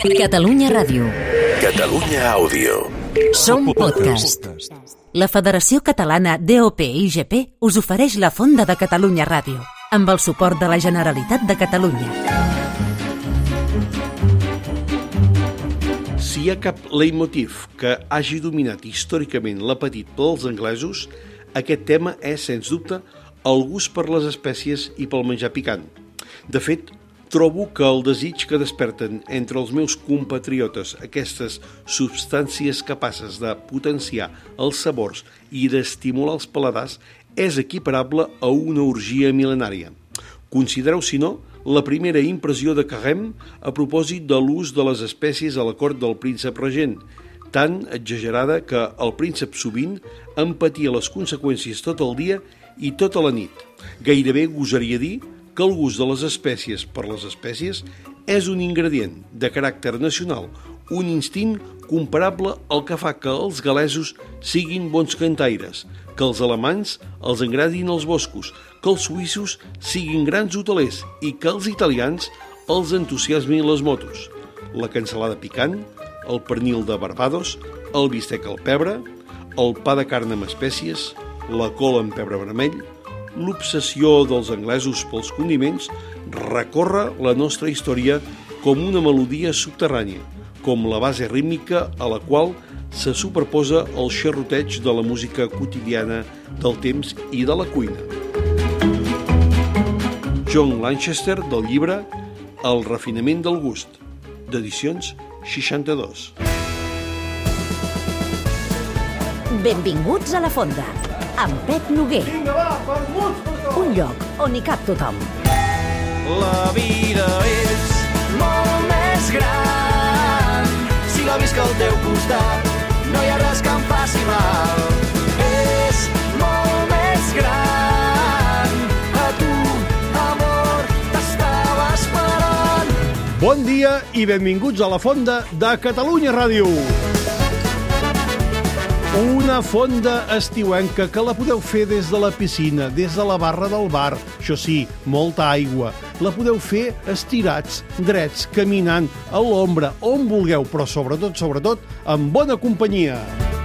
Catalunya Ràdio. Catalunya Àudio. Som podcast. La Federació Catalana DOP-IGP us ofereix la Fonda de Catalunya Ràdio, amb el suport de la Generalitat de Catalunya. Si hi ha cap leitmotiv que hagi dominat històricament l'apetit pels anglesos, aquest tema és, sens dubte, el gust per les espècies i pel menjar picant. De fet, trobo que el desig que desperten entre els meus compatriotes aquestes substàncies capaces de potenciar els sabors i d'estimular els paladars és equiparable a una orgia mil·lenària. Considereu, si no, la primera impressió de Carême a propòsit de l'ús de les espècies a la cort del príncep regent, tan exagerada que el príncep sovint en patia les conseqüències tot el dia i tota la nit. Gairebé gosaria dir que el gust de les espècies per les espècies és un ingredient de caràcter nacional, un instint comparable al que fa que els galesos siguin bons cantaires, que els alemanys els engradin els boscos, que els suïssos siguin grans hotelers i que els italians els entusiasmin les motos. La cansalada picant, el pernil de Barbados, el bistec al pebre, el pa de carn amb espècies, la col amb pebre vermell, l'obsessió dels anglesos pels condiments recorre la nostra història com una melodia subterrània, com la base rítmica a la qual se superposa el xerroteig de la música quotidiana del temps i de la cuina. John Lanchester, del llibre El refinament del gust, d'edicions 62. Benvinguts a la Fonda, amb Pep Noguer. Un lloc on hi cap tothom. La vida és molt més gran si la visc al teu costat. No hi ha res que em faci mal. És molt més gran. A tu, amor, t'estava esperant. Bon dia i benvinguts a la Fonda de Catalunya Ràdio. Una fonda estiuenca que la podeu fer des de la piscina, des de la barra del bar. Això sí, molta aigua. La podeu fer estirats, drets, caminant, a l'ombra, on vulgueu, però sobretot, amb bona companyia.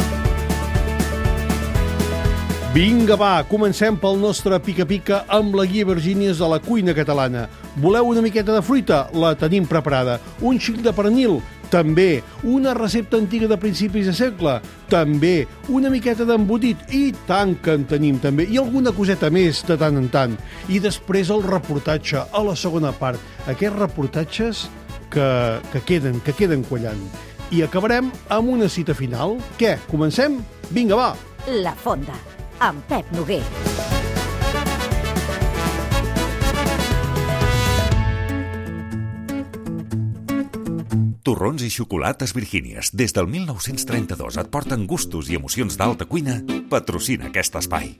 Vinga, va, comencem pel nostre pica-pica amb la guia Virgínies de la cuina catalana. Voleu una miqueta de fruita? La tenim preparada. Un xic de pernil? També. Una recepta antiga de principis de segle? També. Una miqueta d'embotit? I tant que en tenim també. I alguna coseta més de tant en tant. I després el reportatge, a la segona part. Aquests reportatges que queden quallant. I acabarem amb una cita final. Què? Comencem? Vinga, va! La Fonda, amb Pep Noguer. Torrons i xocolates Virgínies, des del 1932 et porten gustos i emocions d'alta cuina. Patrocina aquest espai.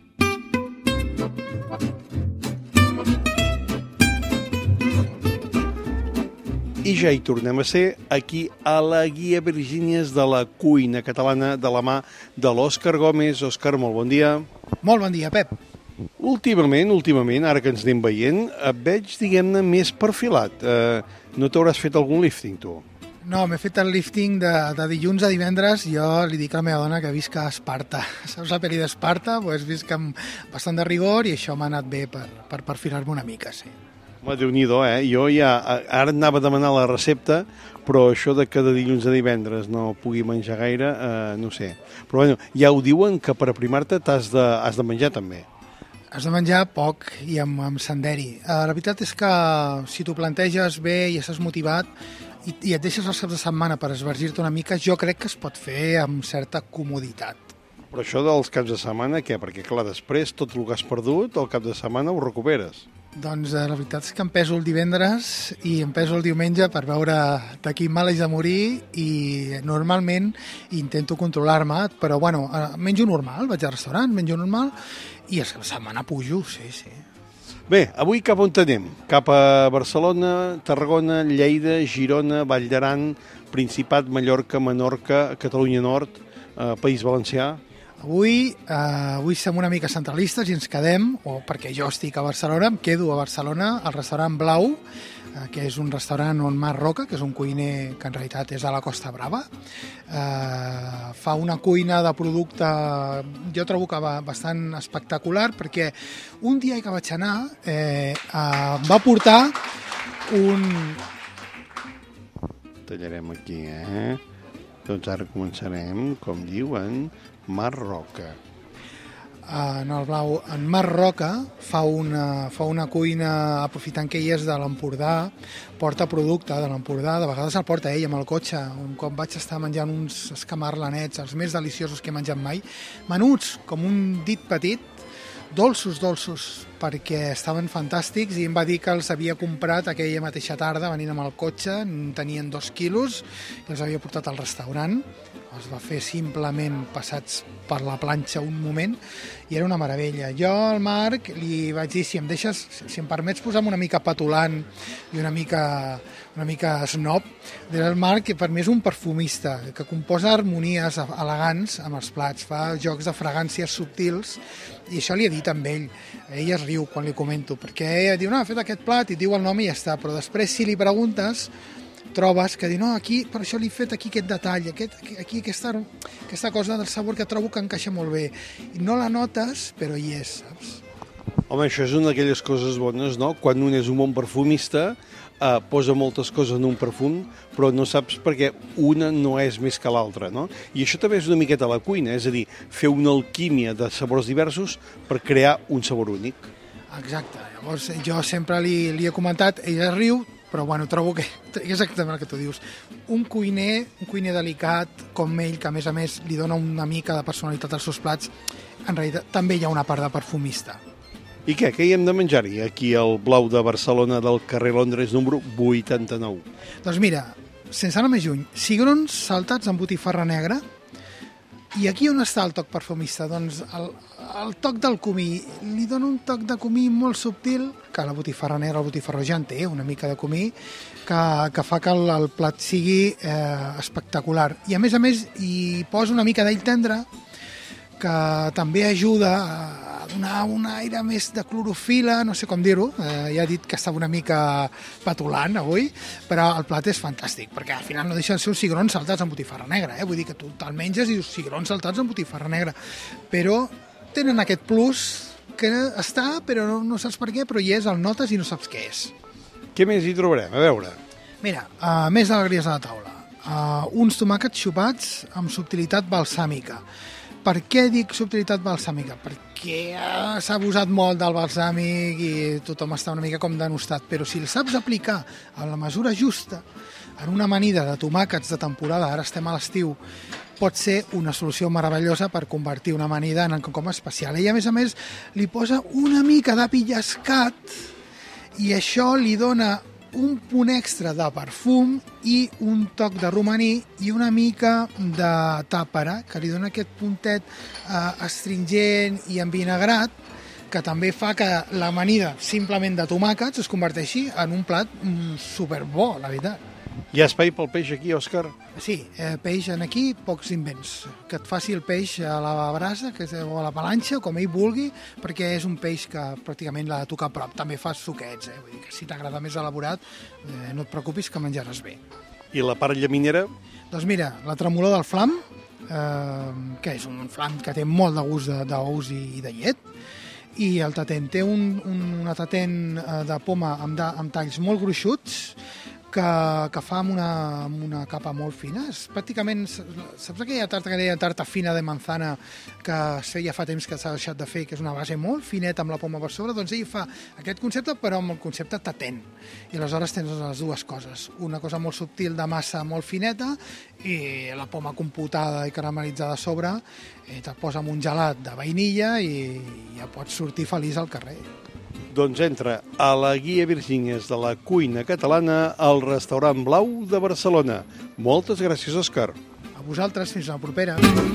I ja hi tornem a ser, aquí a la guia Virgínies de la cuina catalana de la mà de l'Òscar Gómez. Òscar, molt bon dia. Molt bon dia, Pep. Últimament, ara que ens anem veient, et veig, diguem-ne, més perfilat. No t'hauràs fet algun lifting, tu? No, m'he fet el lifting de dilluns a divendres. Jo li dic a la meva dona que visc a Esparta. Saps la pel·li d'Esparta? Pues visc amb bastant de rigor i això m'ha anat bé per perfilar-me una mica, sí. Home, Déu-n'hi-do, Jo ja ara anava a demanar la recepta, però això de que de dilluns a divendres no pugui menjar gaire, no sé. Però bueno, ja ho diuen que per aprimar-te has de menjar també. Has de menjar poc i amb senderi. La veritat és que si t'ho planteges bé i estàs motivat i et deixes els caps de setmana per esvergir-te una mica, jo crec que es pot fer amb certa comoditat. Però això dels caps de setmana, què? Perquè, clar, després tot el que has perdut, el cap de setmana ho recuperes. Doncs la veritat és que em peso el divendres i em peso el diumenge per veure de quin mal haig de morir i normalment intento controlar-me, però bueno, menjo normal, vaig al restaurant, menjo normal i la setmana pujo, sí. Bé, avui cap on anem? Cap a Barcelona, Tarragona, Lleida, Girona, Vall d'Aran, Principat, Mallorca, Menorca, Catalunya Nord, País Valencià. Avui som una mica centralistes i ens quedem, o perquè jo estic a Barcelona, em quedo a Barcelona, al restaurant Blau, que és un restaurant on Marc Roca, que és un cuiner que en realitat és de la Costa Brava, fa una cuina de producte, jo trobo que va bastant espectacular, perquè un dia que vaig anar va portar un... Tallarem aquí, Doncs ara començarem, com diuen, Marc Roca. En el blau, en Marc Roca fa una cuina, aprofitant que ell és de l'Empordà, porta producte de l'Empordà, de vegades el porta ell amb el cotxe. Un cop vaig estar menjant uns escamarlanets, els més deliciosos que he menjat mai, menuts, com un dit petit, dolços, perquè estaven fantàstics, i em va dir que els havia comprat aquella mateixa tarda, venint amb el cotxe, tenien 2 quilos, i els havia portat al restaurant. Els va fer simplement passats per la planxa un moment, i era una meravella. Jo al Marc li vaig dir, si em permets posar-me una mica petulant i una mica snob, el Marc, que per mi és un perfumista, que composa harmonies elegants amb els plats, fa jocs de fragàncies subtils, i això li he dit amb ell. Ell es riu quan li comento, perquè ell diu, no, he fet aquest plat, i diu el nom i ja està, però després si li preguntes trobes que diu, no, aquí, per això li he fet aquí aquest detall, aquí aquesta cosa del sabor que trobo que encaixa molt bé. I no la notes, però hi és, saps? Home, això és una d'aquelles coses bones, no? Quan un és un bon perfumista, posa moltes coses en un perfum, però no saps perquè una no és més que l'altra, no? I això també és una miqueta la cuina, és a dir, fer una alquímia de sabors diversos per crear un sabor únic. Exacte. Llavors, jo sempre li he comentat, ell es riu, però bueno, trobo que és exactament el que tu dius. Un cuiner delicat com ell, que a més li dona una mica de personalitat als seus plats, en realitat també hi ha una part de perfumista. I què hi hem de menjar-hi aquí al Blau de Barcelona del carrer Londres número 89? Doncs mira, sense anar més lluny, cigrons saltats amb botifarra negra. I aquí on està el toc perfumista? Doncs el toc del comí. Li dona un toc de comí molt subtil, que la botifarra negra, el botifarró ja en té una mica de comí, que fa que el plat sigui espectacular. I a més, hi posa una mica d'all tendre, que també ajuda a donar un aire més de clorofila, no sé com dir-ho, ja he dit que estava una mica petulant avui, però el plat és fantàstic, perquè al final no deixen de ser uns cigrons saltats amb botifarra negra, vull dir que tu te'l menges i dius cigrons saltats amb botifarra negra, però tenen aquest plus que està, però no saps per què, però hi és, el notes i no saps què és. Què més hi trobarem? A veure. Mira, més alegries a la taula. Uns tomàquets xupats amb subtilitat balsàmica. Per què dic subtilitat balsàmica? Perquè s'ha abusat molt del balsàmic i tothom està una mica com denostat, però si el saps aplicar a la mesura justa en una amanida de tomàquets de temporada, ara estem a l'estiu, pot ser una solució meravellosa per convertir una amanida en quelcom especial. I a més, li posa una mica de pillascat i això li dona un punt extra de perfum i un toc de romaní i una mica de tàpera, que li dona aquest puntet astringent i envinagrat, que també fa que l'amanida simplement de tomàquets es converteixi en un plat superbo, la veritat. Hi ha espai pel peix aquí, Òscar? Sí, peix en aquí, pocs invents. Que et faci el peix a la brasa o a la palanxa, com ell vulgui, perquè és un peix que pràcticament l'ha de tocar a prop. També fa suquets, vull dir que si t'agrada més elaborat, no et preocupis que menjaràs bé. I la part llaminera? Doncs mira, la tremolor del flam, que és un flam que té molt de gust d'ous i de llet, i el tatent té una tatent de poma amb talls molt gruixuts, que fa amb una capa molt fina. És pràcticament, saps aquella tarta que deia tarta fina de manzana que es feia fa temps que s'ha deixat de fer, que és una base molt fineta amb la poma per sobre? Doncs ell fa aquest concepte però amb el concepte tatent, i aleshores tens les dues coses, una cosa molt subtil de massa molt fineta i la poma compotada i caramelitzada a sobre, te'l posa amb un gelat de vainilla i ja pots sortir feliç al carrer. Doncs entra a la Guia Virgínies de la cuina catalana al restaurant Blau de Barcelona. Moltes gràcies, Òscar. A vosaltres, fins la propera.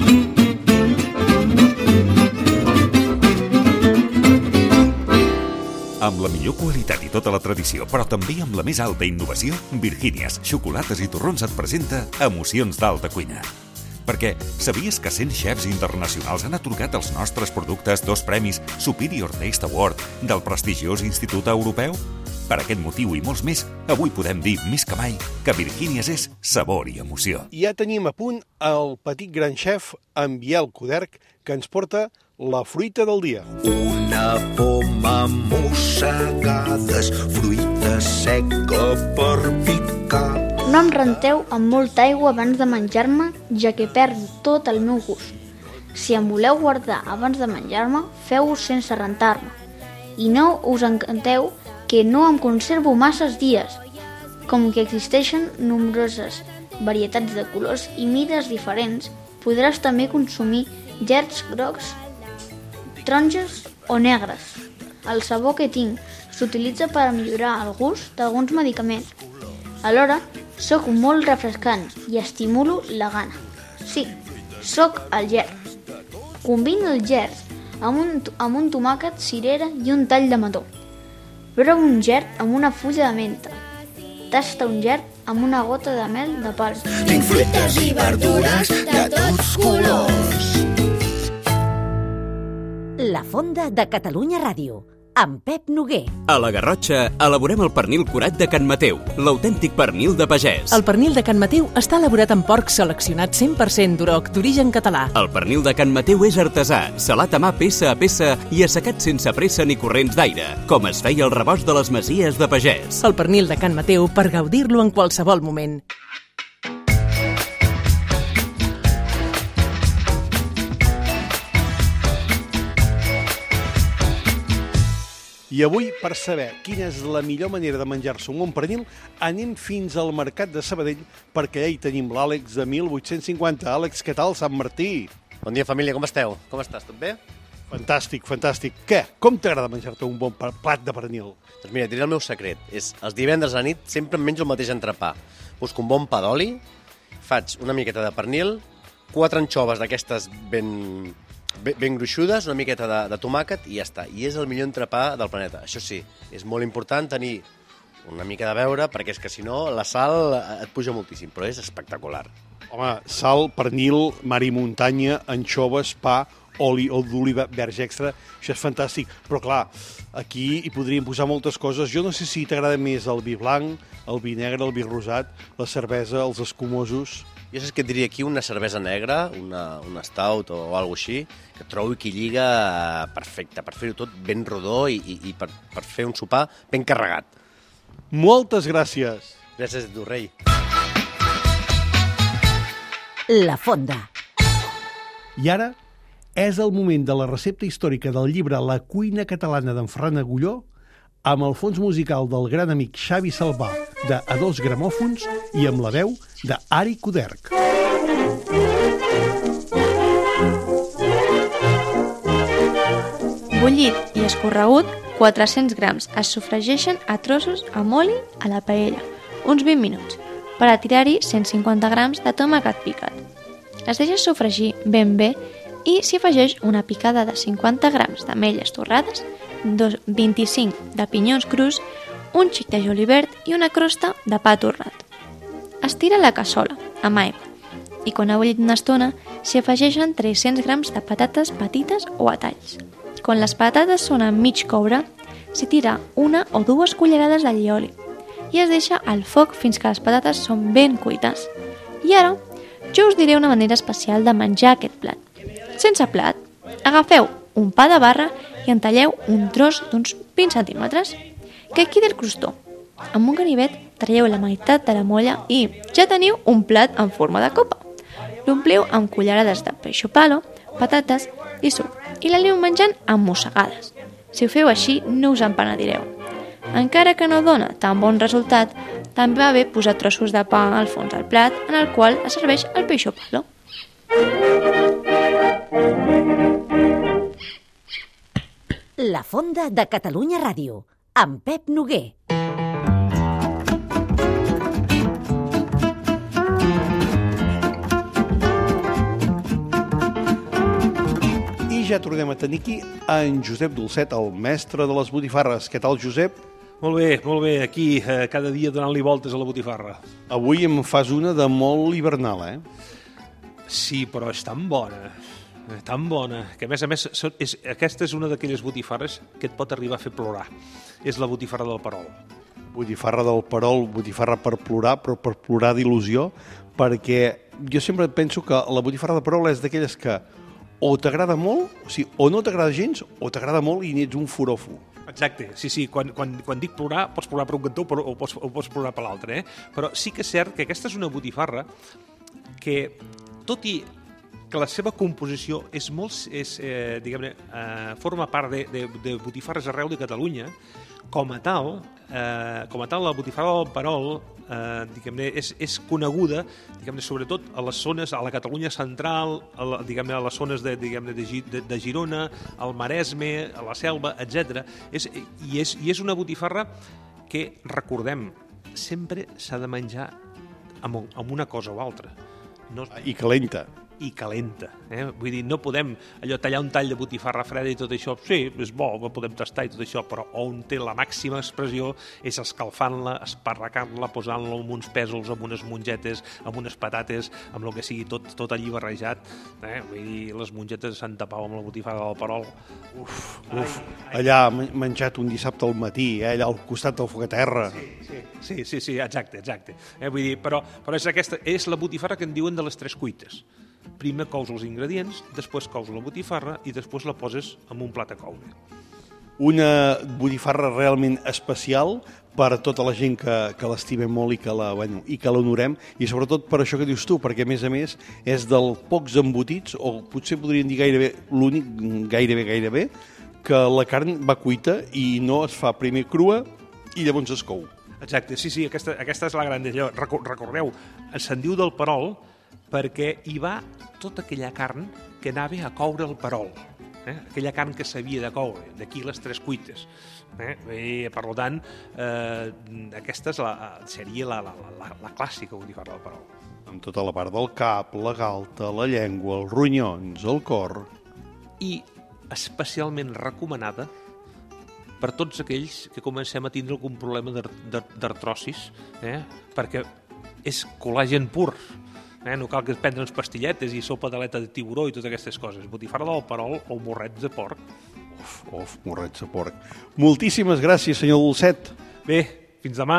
Amb la millor qualitat i tota la tradició, però també amb la més alta innovació, Virgínies, Xocolates i Torrons et presenta Emocions d'Alta Cuina. Perquè sabies que 100 xefs internacionals han atorgat als nostres productes 2 premis Superior Taste Award del prestigiós Institut Europeu? Per aquest motiu i molts més, avui podem dir més que mai que Virgínies és sabor i emoció. Ja tenim a punt el petit gran xef, en Biel Coderch, que ens porta la fruita del dia. Una poma mossegades, fruita seca per picar. No em renteu amb molta aigua abans de menjar-me, ja que perdo tot el meu gust. Si em voleu guardar abans de menjar-me, feu-ho sense rentar-me. I no us encanteu que no em conservo masses dies, com que existeixen nombroses varietats de colors i mides diferents, podràs també consumir gerds grocs, taronges o negres. El sabor que tinc s'utilitza per millorar el gust d'alguns medicaments. Alhora, sóc molt refrescant i estimulo la gana. Sí, sóc el gerd. Combino el gerd amb un tomàquet, cirera i un tall de mató. Prova un gerd amb una fulla de menta. Tasta un gerd amb una gota de mel de palma. Tinc fruites i verdures de tots colors. La Fonda de Catalunya Ràdio, amb Pep Noguer. A la Garrotxa elaborem el pernil curat de Can Mateu, l'autèntic pernil de pagès. El pernil de Can Mateu està elaborat amb porc seleccionat 100% d'Uroc, d'origen català. El pernil de Can Mateu és artesà, salat a mà peça a peça i assecat sense pressa ni corrents d'aire, com es feia el rebost de les masies de pagès. El pernil de Can Mateu per gaudir-lo en qualsevol moment. I avui, per saber quina és la millor manera de menjar-se un bon pernil, anem fins al mercat de Sabadell, perquè allà hi tenim l'Àlex de 1850. Àlex, què tal, Sant Martí? Bon dia, família, com esteu? Com estàs, tot bé? Fantàstic, fantàstic. Què? Com t'agrada menjar-te un bon plat de pernil? Doncs mira, et diré el meu secret. Els divendres a la nit sempre em menjo el mateix entrepà. Busco un bon pa d'oli, faig una miqueta de pernil, 4 anxoves d'aquestes ben gruixudes, una miqueta de tomàquet i ja està. I és el millor entrepà del planeta. Això sí, és molt important tenir una mica de beure, perquè és que si no la sal et puja moltíssim, però és espectacular. Home, sal, pernil, mar i muntanya, anxoves, pa, oli d'oliva verge extra, això és fantàstic. Però clar, aquí hi podríem posar moltes coses. Jo no sé si t'agrada més el vi blanc, el vi negre, el vi rosat, la cervesa, els escumosos. Jo saps que et diria aquí una cervesa negra, una stout o alguna així, que trobo que lliga perfecte, per fer-ho tot ben rodó i per fer un sopar ben carregat. Moltes gràcies. Gràcies a tu, rei. La Fonda. I ara és el moment de la recepta històrica del llibre La cuina catalana d'en Ferran Agulló, amb el fons musical del gran amic Xavi Salvà de A Dos Gramòfons i amb la veu d'Ari Coderch. Bullit i escorregut, 400 grams. Es sofregeixen a trossos amb oli a la paella, uns 20 minuts, per a tirar-hi 150 grams de tomàquet picat. Es deixa sofregir ben bé i s'hi afegeix una picada de 50 grams d'ametlles torrades, 25 de pinyons crus, un xic de julivert i una crosta de pa torrat. Es tira la cassola amb aigua i quan ha bullit una estona s'hi afegeixen 300 grams de patates petites o a talls. Quan les patates són a mig coure, s'hi tira 1 o 2 cullerades d'allioli i es deixa al foc fins que les patates són ben cuites. I ara jo us diré una manera especial de menjar aquest plat. Sense plat, agafeu un pa de barra i en talleu un tros d'uns 20 centímetres, que quedi el crostó. Amb un ganivet traieu la meitat de la molla i ja teniu un plat en forma de copa. L'ompliu amb cullerades de peixo palo, patates i suc i l'aneu menjant amb mossegades. Si ho feu així, no us en penedireu. Encara que no dona tan bon resultat, també va bé posar trossos de pa al fons del plat en el qual es serveix el peixo palo. La Fonda de Catalunya Ràdio, amb Pep Noguer. I ja tornem a tenir aquí en Josep Dolcet, el mestre de les botifarres. Què tal, Josep? Molt bé, aquí cada dia donant-li voltes a la botifarra. Avui em fas una de molt hivernal, eh? Sí, però és tan bona, que a més, aquesta és una d'aquelles botifarres que et pot arribar a fer plorar. És la botifarra del Perol. Botifarra del Perol, botifarra per plorar, però per plorar d'il·lusió, perquè jo sempre penso que la botifarra del Perol és d'aquelles que o t'agrada molt, o sigui, o no t'agrada gens, o t'agrada molt i n'ets un forofo. Exacte, sí, quan dic plorar, pots plorar per un cantó o pots plorar per l'altre, Però sí que és cert que aquesta és una botifarra que, tot i que la seva composició forma part de botifarres arreu de Catalunya, com a tal, la botifarra del Perol és coneguda, sobretot a les zones, a la Catalunya central, a les zones de Girona, al Maresme, a la Selva, etc. I és una botifarra que, recordem, sempre s'ha de menjar amb una cosa o altra. I calenta. I calenta. Vull dir, no podem tallar un tall de botifarra freda i tot això, sí, és bo, ho podem tastar i tot això, però on té la màxima expressió és escalfant-la, esparracant-la, posant-la amb uns pèsols, amb unes mongetes, amb unes patates, amb el que sigui tot allí barrejat. Vull dir, les mongetes de Santa Pau amb la botifarra del Perol. Uf. Allà menjat un dissabte al matí, allà al costat del foc a terra. Sí, exacte. Vull dir, però és la botifarra que en diuen de les 3 cuites. Primer cous els ingredients, després cous la botifarra i després la poses en un plat a coure. Una botifarra realment especial per a tota la gent que l'estimem molt i que l'honorem, i sobretot per això que dius tu, perquè a més és dels pocs embotits, o potser podríem dir gairebé l'únic, gairebé, que la carn va cuita i no es fa primer crua i llavors es cou. Exacte, sí, aquesta és la gran d'allò. Recordeu, se'n diu del Perol perquè hi va tota aquella carn que anava a coure el Perol. Aquella carn que s'havia de coure, d'aquí les 3 cuites. I, per tant, aquesta seria la clàssica botifarra del Perol. Amb tota la part del cap, la galta, la llengua, els ronyons, el cor. I especialment recomanada per tots aquells que comencem a tindre algun problema d'artrosis, perquè és col·làgen pur. No cal que prendre'ns pastilletes i sopa d'aleta de tiburó i totes aquestes coses. Botifarra del Perol o morrets de porc. Uf, morrets de porc. Moltíssimes gràcies, senyor Dolcet. Bé, fins demà.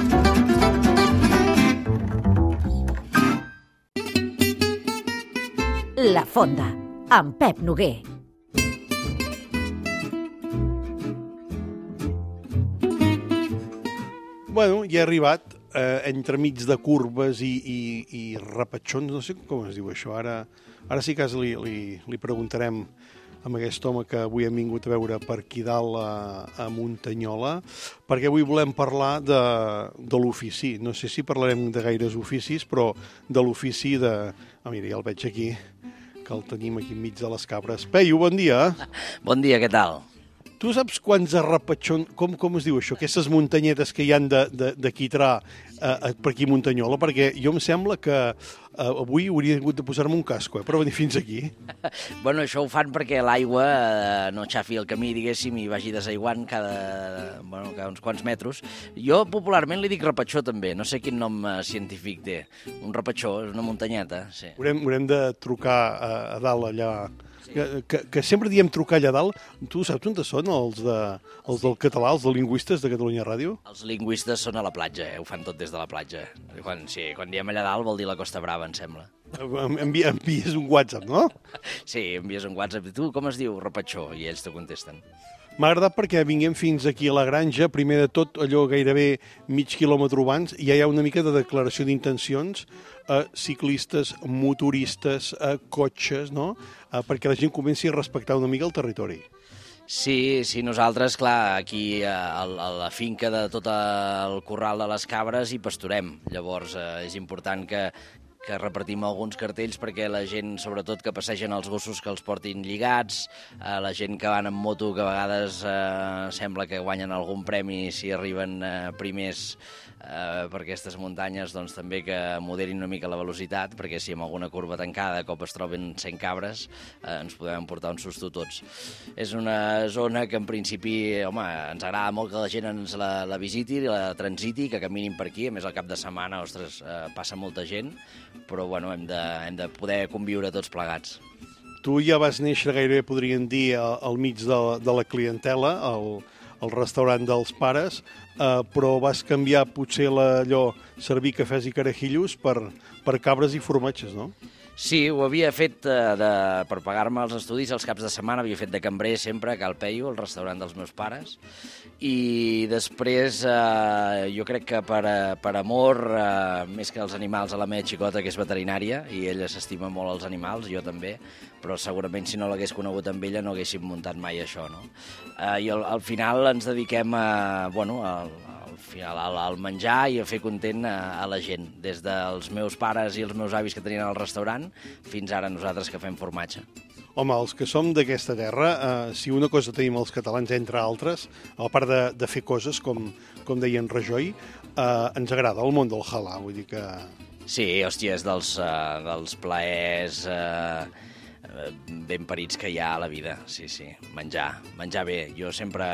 La Fonda, amb Pep Noguer. Bueno, ja he arribat entremig de curves i repatxons, no sé com es diu això. Ara sí que li preguntarem a aquest home que avui hem vingut a veure per aquí dalt a Muntanyola, perquè avui volem parlar de l'ofici. No sé si parlarem de gaires oficis, però de l'ofici de... mira, ja el veig aquí, que el tenim aquí enmig de les cabres. Peyu, bon dia. Bon dia, què tal? Tu saps quants arrepatxons... Com es diu això? Aquestes muntanyetes que hi han de quitrà per aquí a Muntanyola? Perquè jo em sembla que avui hauria hagut de posar-me un casco per venir fins aquí. Bueno, això ho fan perquè l'aigua no xafi el camí, diguéssim, i vagi desaiguant cada uns quants metres. Jo popularment li dic repatxó també, no sé quin nom científic té. Un repatxó, és una muntanyeta, sí. Haurem de trucar a dalt allà... Que sempre diem trucar allà dalt. Tu saps on són els del català, els de lingüistes de Catalunya Ràdio? Els lingüistes són a la platja, ho fan tot des de la platja. Quan diem allà dalt vol dir la Costa Brava, em sembla. Envies un WhatsApp, no? Sí, envies un WhatsApp. Tu com es diu? Repatxó, i ells te contesten. M'ha agradat perquè vinguem fins aquí a la granja, primer de tot, allò gairebé mig quilòmetre abans, ja hi ha una mica de declaració d'intencions a ciclistes, motoristes, a cotxes, no? Perquè la gent comenci a respectar una mica el territori. Sí, nosaltres, clar, aquí a la finca de tot el corral de les cabres hi pasturem. Llavors és important que repartim alguns cartells perquè la gent, sobretot que passegen els gossos, que els portin lligats, la gent que van en moto, que a vegades sembla que guanyen algun premi si arriben primers per aquestes muntanyes, doncs també que moderin una mica la velocitat, perquè si en alguna curva tancada de cop es troben 100 cabres, ens podem portar un susto tots. És una zona que en principi, home, ens agrada molt que la gent ens la visiti, la transiti, que caminin per aquí. A més, al cap de setmana, ostres, passa molta gent, però bueno, hem de poder conviure tots plegats. Tu ja vas néixer gairebé, podríem dir, al mig de la clientela, al restaurant dels pares, però vas canviar potser allò servir cafès i carajillos per cabres i formatges, no? Sí, ho havia fet per pagar-me els estudis els caps de setmana, havia fet de cambrer sempre a Cal Peyu, el restaurant dels meus pares, i després jo crec que per amor, més que els animals, a la meva xicota, que és veterinària, i ella s'estima molt els animals, jo també, però segurament si no l'hagués conegut amb ella no haguéssim muntat mai això, no? I al final ens dediquem al menjar i a fer content a la gent, des dels meus pares i els meus avis que tenien el restaurant fins ara nosaltres que fem formatge. Home, els que som d'aquesta terra, si una cosa tenim els catalans, entre altres, a part de fer coses, com deia en Rajoy, ens agrada el món del halal, vull dir que... Sí, hòstia, és dels plaers ben parits que hi ha a la vida, sí, menjar bé. Jo sempre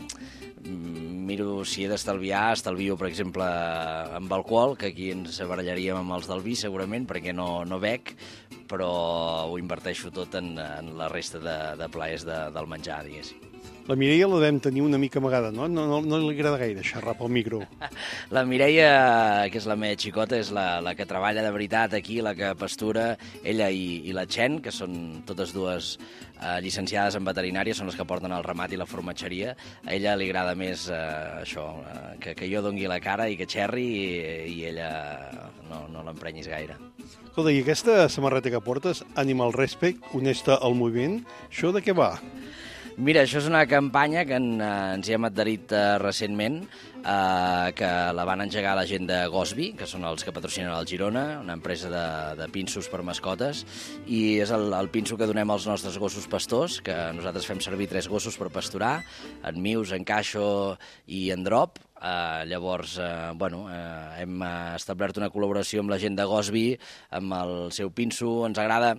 miro si he d'estalviar, estalvio, per exemple, amb alcohol, que aquí ens barallaríem amb els del vi, segurament, perquè no bec, però ho inverteixo tot en la resta de plaers del menjar, diguéssim. La Mireia la vam tenir una mica amagada, no? No li agrada gaire xerrar pel micro. La Mireia, que és la meva xicota, és la que treballa de veritat aquí, la que pastura, ella i la Chen, que són totes dues llicenciades en veterinària, són les que porten el ramat i la formatgeria. A ella li agrada més això, que jo dongui la cara i que xerri i ella no l'emprenyis gaire. Escolta, i aquesta samarreta que portes, Animal Respect, honesta al moviment, això de què va? Mira, això és una campanya que ens hi hem adherit recentment, que la van engegar la gent de Gosby, que són els que patrocinen el Girona, una empresa de pinsos per mascotes, i és el pinso que donem als nostres gossos pastors, que nosaltres fem servir 3 gossos per pasturar, en Mius, en Caixo i en Drop. Llavors, hem establert una col·laboració amb la gent de Gosby, amb el seu pinso. Ens agrada...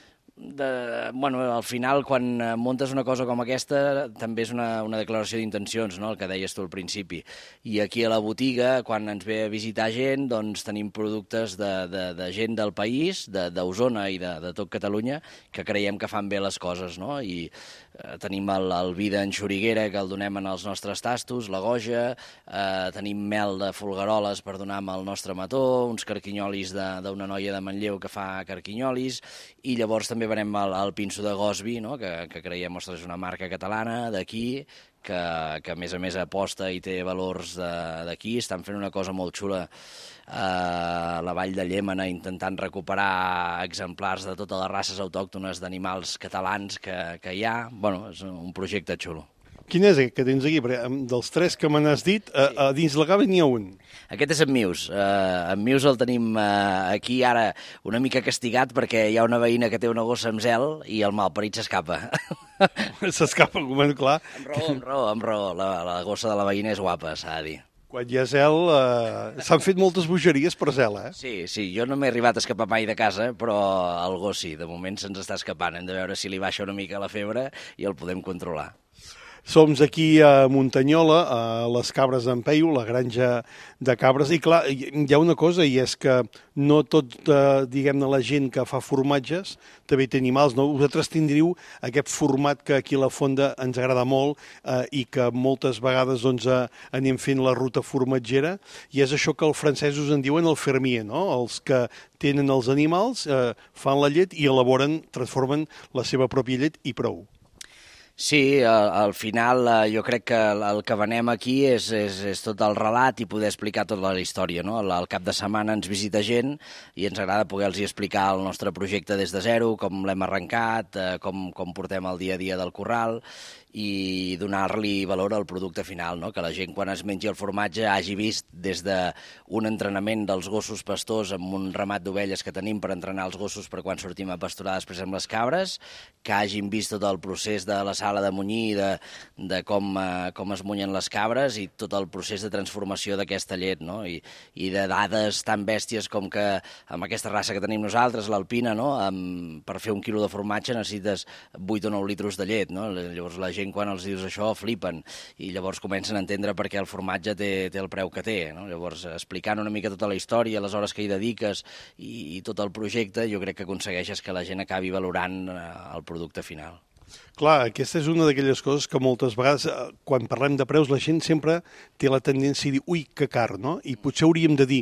al final, quan muntes una cosa com aquesta, també és una declaració d'intencions, no? El que deies tu al principi. I aquí a la botiga, quan ens ve a visitar gent, doncs tenim productes de gent del país, d'Osona i de tot Catalunya, que creiem que fan bé les coses, no? I tenim el vi d'en Xuriguera, que el donem en els nostres tastos, la goja, tenim mel de folgueroles per donar amb el nostre mató, uns carquinyolis d'una noia de Manlleu que fa carquinyolis, i llavors també venem el pinso de Gosby, no? que creiem, ostres, és una marca catalana d'aquí, que a més aposta i té valors d'aquí. Estan fent una cosa molt xula a la Vall de Llémena, intentant recuperar exemplars de totes les races autòctones d'animals catalans que hi ha. Bueno, és un projecte xulo. Quin és que tens aquí? Perquè dels 3 que me n'has dit, a dins la cava n'hi ha un. Aquest és en Mius. En Mius el tenim aquí ara una mica castigat perquè hi ha una veïna que té una gossa amb zel i el malparit s'escapa. S'escapa, clar. Amb raó. La gossa de la veïna és guapa, s'ha de dir. Quan hi ha zel, s'han fet moltes bogeries per zel, eh? Sí, jo no m'he arribat a escapar mai de casa, però el gos sí, de moment se'ns està escapant. Hem de veure si li baixa una mica la febre i el podem controlar. Som aquí a Muntanyola, a les Cabres d'en Peyu, la granja de cabres, i clar, hi ha una cosa, i és que no tot, diguem-ne, la gent que fa formatges també té animals, no? Vosaltres tindríeu aquest format que aquí a la Fonda ens agrada molt i que moltes vegades doncs, anem fent la ruta formatgera, i és això que els francesos en diuen el fermier, no? Els que tenen els animals, fan la llet i elaboren, transformen la seva pròpia llet i prou. Sí, al final jo crec que el que venem aquí és tot el relat i poder explicar tota la història, no? Al cap de setmana ens visita gent i ens agrada poder-los explicar el nostre projecte des de zero, com l'hem arrencat, com portem el dia a dia del corral, i donar-li valor al producte final, no? Que la gent quan es mengi el formatge hagi vist des d'un entrenament dels gossos pastors amb un ramat d'ovelles que tenim per entrenar els gossos per quan sortim a pasturar després amb les cabres, que hagin vist tot el procés de la sala de munyir, de com es munyen les cabres i tot el procés de transformació d'aquesta llet, no? I de dades tan bèsties com que amb aquesta raça que tenim nosaltres, l'alpina, no? Per fer 1 quilo de formatge necessites 8 o 9 litres de llet, no? Llavors la gent gent quan els dius això flipen i llavors comencen a entendre per què el formatge té el preu que té, no? Llavors, explicant una mica tota la història, les hores que hi dediques i tot el projecte, jo crec que aconsegueixes que la gent acabi valorant el producte final. Clar, aquesta és una d'aquelles coses que moltes vegades, quan parlem de preus, la gent sempre té la tendència a dir ui, que car, no? I potser hauríem de dir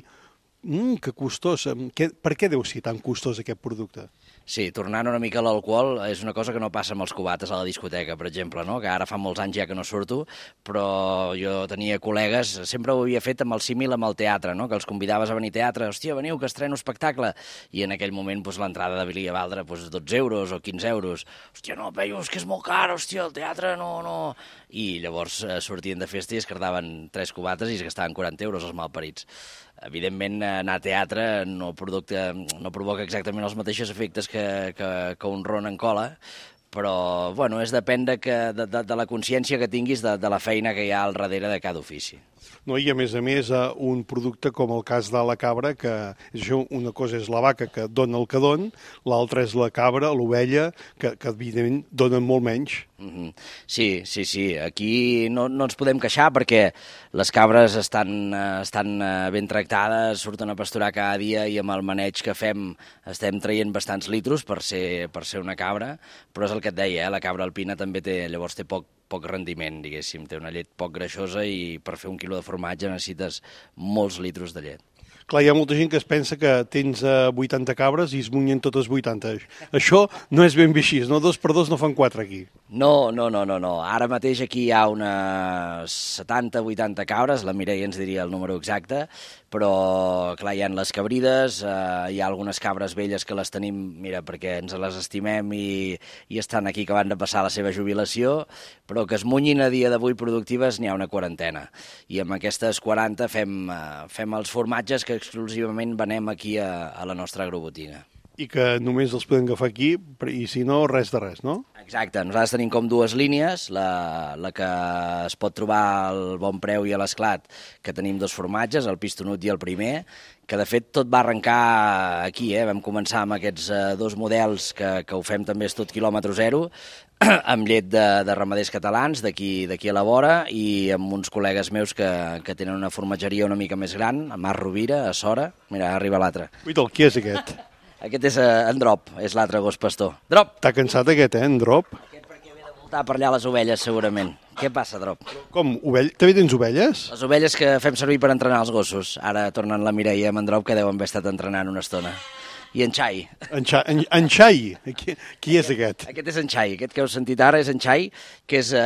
que costós, per què deu ser tan costós aquest producte? Sí, tornant una mica a l'alcohol, és una cosa que no passa amb els cubates a la discoteca, per exemple, no? Que ara fa molts anys ja que no surto, però jo tenia col·legues, sempre ho havia fet amb el símil amb el teatre, no? Que els convidaves a venir a teatre, hòstia, veniu, que estreno espectacle, i en aquell moment l'entrada devia valdre 12 euros o 15 euros. Hòstia, no, veio, és que és molt car, hòstia, el teatre no... I llavors sortien de festa i es cardaven 3 cubates i es gastaven 40 euros els malparits. Evidentment, anar a teatre no provoca exactament els mateixos efectes que un ron en cola, però bueno, depèn de la consciència que tinguis de la feina que hi ha al darrere de cada ofici. No, i a més, un producte com el cas de la cabra, que una cosa és la vaca que dona el que don, l'altra és la cabra, l'ovella, que evidentment donen molt menys. Sí, aquí no ens podem queixar perquè les cabres estan ben tractades, surten a pasturar cada dia i amb el maneig que fem estem traient bastants litros per ser una cabra, però és el que et deia, la cabra alpina també llavors té poc rendiment, diguéssim, té una llet poc greixosa i per fer 1 quilo de formatge necessites molts litros de llet. Clar, hi ha molta gent que es pensa que tens 80 cabres i es munyen totes 80. Això no és ben bé així, no? 2 per 2 no fan 4 aquí. No. Ara mateix aquí hi ha unes 70-80 cabres, la Mireia ens diria el número exacte, però clar, hi ha les cabrides, hi ha algunes cabres velles que les tenim, mira, perquè ens les estimem i estan aquí acabant de passar la seva jubilació, però que es munyin a dia d'avui productives n'hi ha una 40. I amb aquestes 40 fem els formatges que exclusivament venem aquí a la nostra agrobotiga. I que només els podem agafar aquí, i si no, res de res, no? Exacte, nosaltres tenim com 2 línies, la que es pot trobar al Bon Preu i a l'Esclat, que tenim 2 formatges, el pistonut i el primer, que de fet tot va arrencar aquí, vam començar amb aquests 2 models que ho fem també és tot quilòmetre zero, amb llet de ramaders catalans d'aquí a la vora i amb uns col·legues meus que tenen una formatgeria una mica més gran, a Mas Rovira, a Sora. Mira, arriba l'altre. Uita'l, qui és aquest? Aquest és en Drop, és l'altre gos pastor. Drop! T'ha cansat aquest, en Drop? Aquest perquè ve de voltar per allà les ovelles, segurament. Què passa, Drop? Com, també tens ovelles? Les ovelles que fem servir per entrenar els gossos. Ara tornen la Mireia amb en Drop, que deuen haver estat entrenant una estona. I en Xai. En Xai? Qui és aquest? Aquest és en Xai. Aquest que heu sentit ara és en Xai, que és...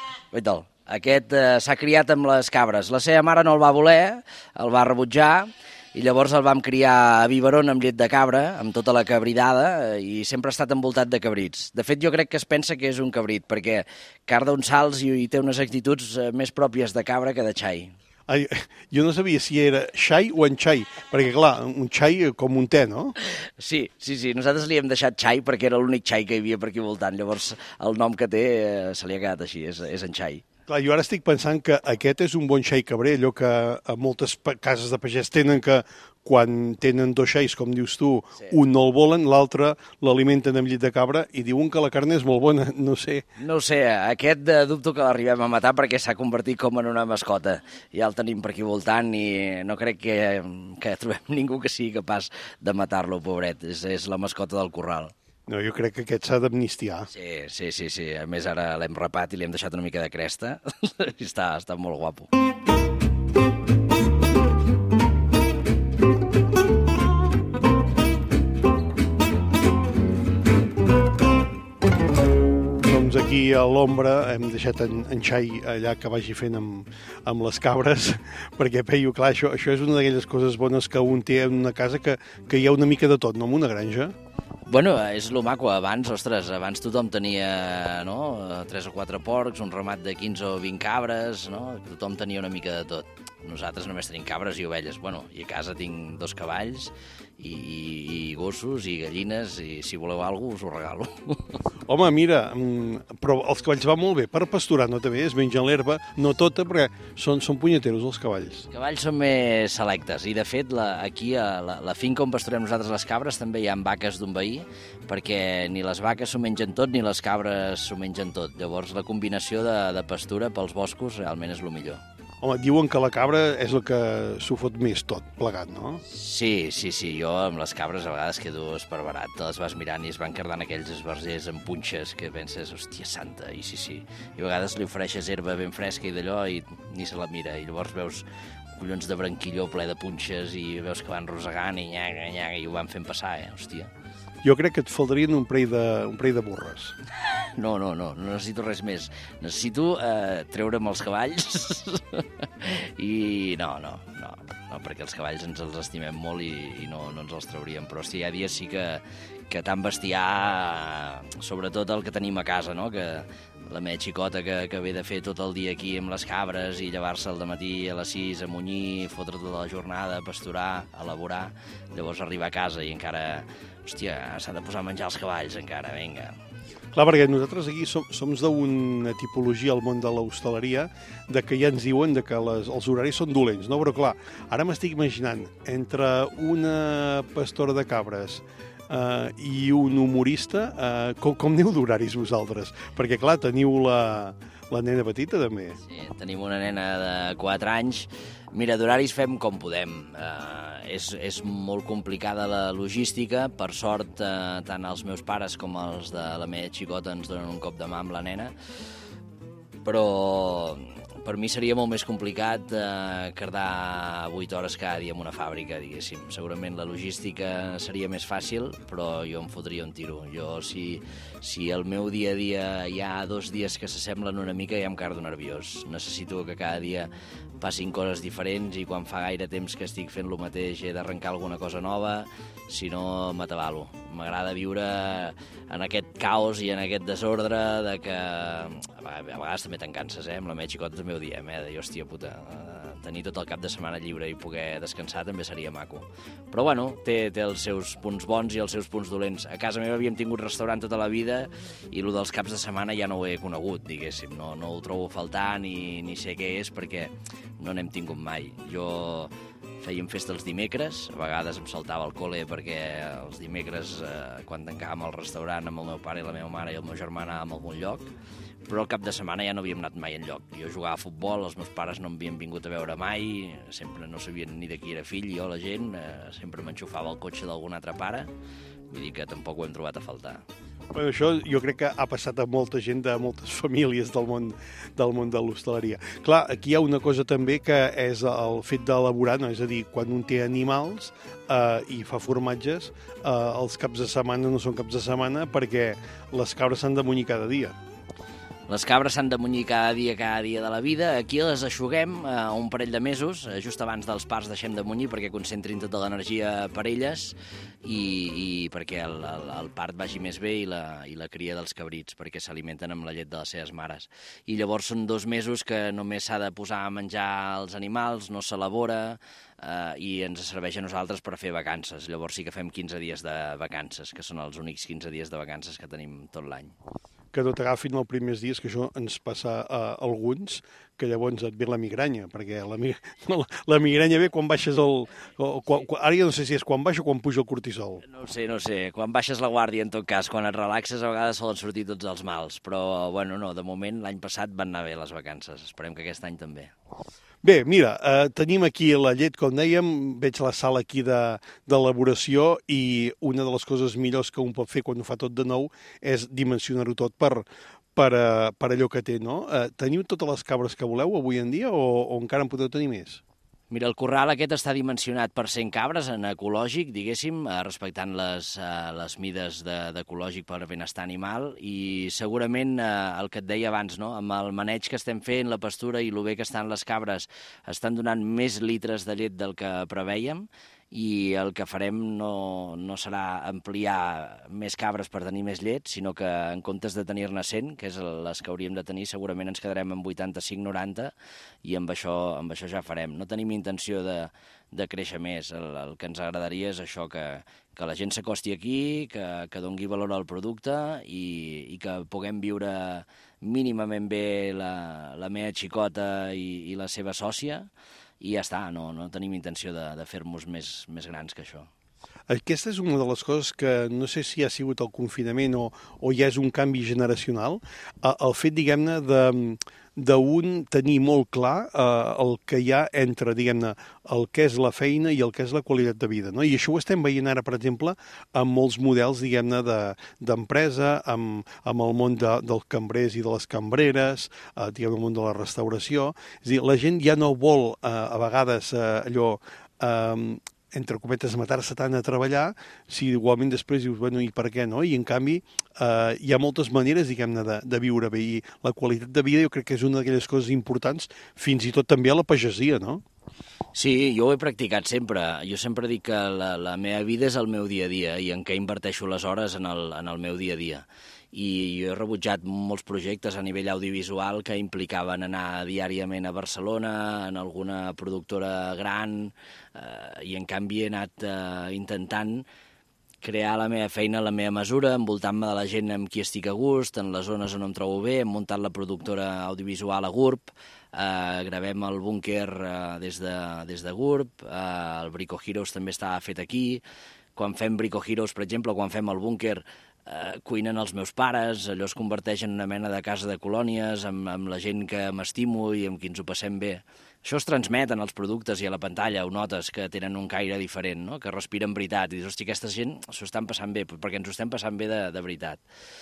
Aquest s'ha criat amb les cabres. La seva mare no el va voler, el va rebutjar, i llavors el vam criar a biberon amb llet de cabra, amb tota la cabridada, i sempre ha estat envoltat de cabrits. De fet, jo crec que es pensa que és un cabrit, perquè carda uns salts i té unes actituds més pròpies de cabra que de Xai. Jo no sabia si era Xai o en Xai, perquè clar, un Xai com un te, no? Sí, nosaltres li hem deixat Xai perquè era l'únic Xai que hi havia per aquí voltant, llavors el nom que té se li ha quedat així, és en Xai. Clar, jo ara estic pensant que aquest és un bon xai cabrer, allò que a moltes cases de pagès tenen, que quan tenen 2 xais, com dius tu, sí, un no el volen, l'altre l'alimenten amb llet de cabra i diuen que la carn és molt bona, no sé. No ho sé, aquest dubto que l'arribem a matar perquè s'ha convertit com en una mascota. Ja el tenim per aquí voltant i no crec que trobem ningú que sigui capaç de matar-lo, pobret. És la mascota del corral. No, jo crec que aquest s'ha d'amnistiar. Sí. A més, ara l'hem rapat i li hem deixat una mica de cresta. I està molt guapo. Doncs aquí a l'ombra hem deixat en Xai allà que vagi fent amb les cabres, perquè veio, clar, això és una d'aquelles coses bones que un té en una casa, que hi ha una mica de tot, no? En una granja. Bueno, és lo maco. Abans tothom tenia 3 o 4 porcs, un ramat de 15 o 20 cabres, no? Tothom tenia una mica de tot. Nosaltres només tenim cabres i ovelles. Bueno, i a casa tinc 2 cavalls i gossos i gallines, i si voleu alguna cosa us ho regalo. Home, mira, però els cavalls van molt bé. Per pasturar no també, es mengen l'herba, no tota, perquè són punyeteros els cavalls. Els cavalls són més selectes i, de fet, aquí a la finca on pasturem nosaltres les cabres també hi ha vaques d'un veí, perquè ni les vaques s'ho mengen tot ni les cabres s'ho mengen tot. Llavors, la combinació de pastura pels boscos realment és el millor. Home, diuen que la cabra és el que s'ho fot més tot, plegat, no? Sí, jo amb les cabres a vegades quedo esparverat. Te les vas mirant i es van cardant aquells esbarzers amb punxes que penses, hòstia santa, i sí. I a vegades li ofereixes herba ben fresca i d'allò i ni se la mira. I llavors veus collons de branquilló ple de punxes i veus que van rosegant i nyaga, i ho van fent passar, hòstia. Jo crec que et faltarien un parell de burres. No necessito res més. Necessito treure'm els cavalls i no, perquè els cavalls ens els estimem molt i no ens els trauríem. Però hòstia, hi ha dies sí que tant bestiar, sobretot el que tenim a casa, no? Que la meva xicota que ve de fer tot el dia aquí amb les cabres i llevar-se al dematí a les 6 a munyir, fotre tota la jornada, pasturar, elaborar, llavors arribar a casa i encara, hòstia, s'ha de posar a menjar els cavalls encara, vinga. Clar, perquè nosaltres aquí som d'una tipologia al món de l'hostaleria de que ja ens diuen que els horaris són dolents, no? Però clar, ara m'estic imaginant, entre una pastora de cabres i un humorista, com aneu d'horaris vosaltres? Perquè clar, teniu la nena petita també. Sí, tenim una nena de 4 anys. Mira, d'horaris fem com podem. És molt complicada la logística. Per sort, tant els meus pares com els de la meva xicota ens donen un cop de mà amb la nena. Però per mi seria molt més complicat cardar 8 hores cada dia en una fàbrica, diguéssim. Segurament la logística seria més fàcil, però jo em fotria un tiro. Jo, si el meu dia a dia hi ha 2 dies que s'assemblen una mica, ja em cardo nerviós. Necessito que cada dia passin coses diferents i quan fa gaire temps que estic fent el mateix he d'arrencar alguna cosa nova, si no m'atabalo. M'agrada viure en aquest caos i en aquest desordre de que a vegades també te'n canses, amb la meva xicota també ho diem, de dir, hòstia puta, tenir tot el cap de setmana lliure i poder descansar també seria maco. Però bueno, té els seus punts bons i els seus punts dolents. A casa meva havíem tingut restaurant tota la vida i el dels caps de setmana ja no ho he conegut, diguéssim, no ho trobo a faltar ni sé què és perquè no n'hem tingut mai. Jo fèiem festa els dimecres, a vegades em saltava al col·le perquè els dimecres, quan tancàvem el restaurant amb el meu pare i la meva mare i el meu germà anàvem a algun lloc, però al cap de setmana ja no havíem anat mai enlloc. Jo jugava a futbol, els meus pares no m'havien vingut a veure mai, sempre no sabien ni de qui era fill, jo, la gent, sempre m'enxufava el cotxe d'algun altre pare, vull dir que tampoc ho hem trobat a faltar. Bueno, això jo crec que ha passat a molta gent de moltes famílies del món de l'hostaleria. Clar, aquí hi ha una cosa també que és el fet d'elaborar, no? És a dir, quan un té animals i fa formatges, els caps de setmana no són caps de setmana perquè les cabres s'han de munyir cada dia. Les cabres s'han de munyir cada dia de la vida. Aquí les aixuguem un parell de mesos. Just abans dels parts deixem de munyir perquè concentrin tota l'energia per elles i perquè el part vagi més bé i la cria dels cabrits, perquè s'alimenten amb la llet de les seves mares. I llavors són 2 mesos que només s'ha de posar a menjar als animals, no s'elabora i ens serveix a nosaltres per fer vacances. Llavors sí que fem 15 dies de vacances, que són els únics 15 dies de vacances que tenim tot l'any. Que no t'agafin els primers dies, que això ens passa a alguns, que llavors et ve la migranya, perquè la migranya ve quan baixes ara ja no sé si és quan baixa o quan puja el cortisol. No ho sé, quan baixes la guàrdia, en tot cas, quan et relaxes a vegades solen sortir tots els mals, però bueno, no, de moment l'any passat van anar bé les vacances, esperem que aquest any també. Bé, mira, tenim aquí la llet, com dèiem, veig la sala aquí d'elaboració i una de les coses millors que un pot fer quan ho fa tot de nou és dimensionar-ho tot per allò que té, no? Teniu totes les cabres que voleu avui en dia o encara en podeu tenir més? Mira, el corral aquest està dimensionat per 100 cabres en ecològic, diguéssim, respectant les mides d'ecològic per benestar animal i segurament el que et deia abans, no? Amb el maneig que estem fent, la pastura i el bé que estan les cabres estan donant més litres de llet del que prevèiem i el que farem no serà ampliar més cabres per tenir més llet, sinó que en comptes de tenir-ne 100, que és les que hauríem de tenir, segurament ens quedarem amb 85-90 i amb això ja farem. No tenim intenció de créixer més. El que ens agradaria és això, que la gent s'acosti aquí, que dongui valor al producte i que puguem viure mínimament bé la meva xicota i la seva sòcia, i ja està, no tenim intenció de fer-nos més grans que això. Aquesta és una de les coses que no sé si ha sigut el confinament o ja és un canvi generacional, el fet, diguem-ne, d'un tenir molt clar el que hi ha entre, diguem-ne, el que és la feina i el que és la qualitat de vida, no? I això ho estem veient ara, per exemple, amb molts models, diguem-ne, d'empresa, amb el món dels cambrers i de les cambreres, diguem, el món de la restauració. És a dir, la gent ja no vol, a vegades, allò... entre cometes, matar-se tant a treballar, si igualment després dius, bueno, i per què no? I en canvi hi ha moltes maneres, diguem-ne, de viure bé, i la qualitat de vida jo crec que és una d'aquelles coses importants, fins i tot també a la pagesia, no? Sí, jo ho he practicat sempre. Jo sempre dic que la meva vida és el meu dia a dia i en què inverteixo les hores en el meu dia a dia. I jo he rebutjat molts projectes a nivell audiovisual que implicaven anar diàriament a Barcelona, en alguna productora gran, i en canvi he anat intentant crear la meva feina a la meva mesura, envoltant-me de la gent amb qui estic a gust, en les zones on em trobo bé, hem muntat la productora audiovisual a Gurb, gravem el búnquer des de Gurb, el Brico Heroes també està fet aquí, quan fem Brico Heroes, per exemple, quan fem el búnquer, cuinen els meus pares, allò es converteix en una mena de casa de colònies, amb la gent que m'estimo i amb qui ens ho passem bé. Això es transmet en els productes i a la pantalla, ho notes, que tenen un caire diferent, no? Que respiren veritat, i dius, hosti, aquesta gent s'ho estan passant bé, perquè ens ho estem passant bé de veritat.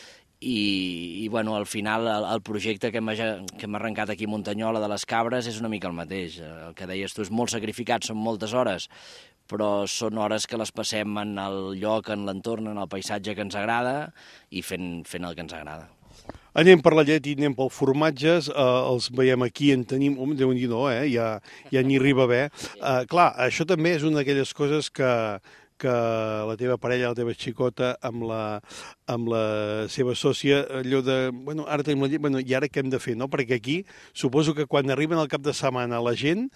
I bueno, al final el projecte que hem arrencat aquí a Muntanyola de les cabres és una mica el mateix. El que deies tu és molt sacrificat, són moltes hores, però són hores que les passem en el lloc, en l'entorn, en el paisatge que ens agrada i fent el que ens agrada. Anem per la llet i anem pels formatges, els veiem aquí, en tenim, Déu-n'hi-do, ja n'hi arriba bé. Clar, això també és una d'aquelles coses que la teva parella, la teva xicota, amb la seva sòcia, allò de, bueno, ara tenim la llet, bueno, i ara què hem de fer, no? Perquè aquí, suposo que quan arriben al cap de setmana la gent,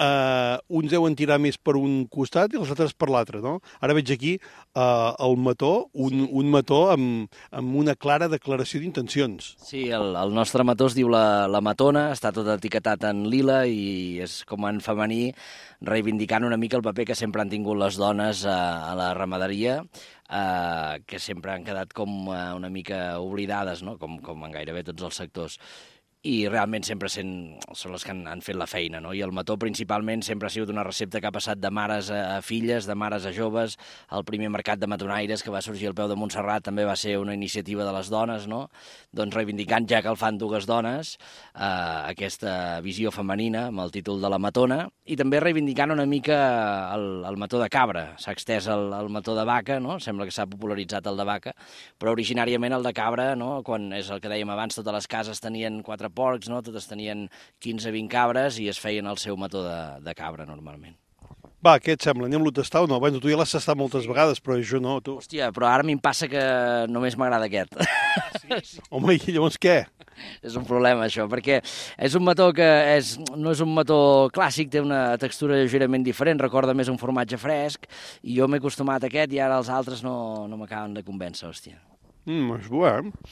uns deuen tirar més per un costat i els altres per l'altre, no? Ara veig aquí el mató, un mató amb una clara declaració d'intencions. Sí, el nostre mató es diu la matona, està tot etiquetat en lila i és com en femení, reivindicant una mica el paper que sempre han tingut les dones a la ramaderia, que sempre han quedat com una mica oblidades, no? Com en gairebé tots els sectors. I realment sempre són les que han fet la feina, no? I el mató principalment sempre ha sigut una recepta que ha passat de mares a filles, de mares a joves. El primer mercat de matonaires que va sorgir al peu de Montserrat també va ser una iniciativa de les dones, no? Doncs reivindicant, ja que el fan dues dones, aquesta visió femenina amb el títol de la matona, i també reivindicant una mica el mató de cabra. S'ha extès el mató de vaca, no? Sembla que s'ha popularitzat el de vaca, però originàriament el de cabra, no? Quan és el que dèiem abans, totes les cases tenien 4 porcs, no? Totes tenien 15-20 cabres i es feien el seu mató de cabra normalment. Va, què et sembla? Anem-lo a tastar o no? Bueno, tu ja l'has tastat moltes vegades, però jo no, tu. Hòstia, però ara a mi em passa que només m'agrada aquest. Sí. Home, i llavors què? És un problema, això, perquè és un mató que no és un mató clàssic, té una textura lleugerament diferent, recorda més un formatge fresc, i jo m'he acostumat a aquest i ara els altres no m'acaben de convèncer, hòstia. És bo,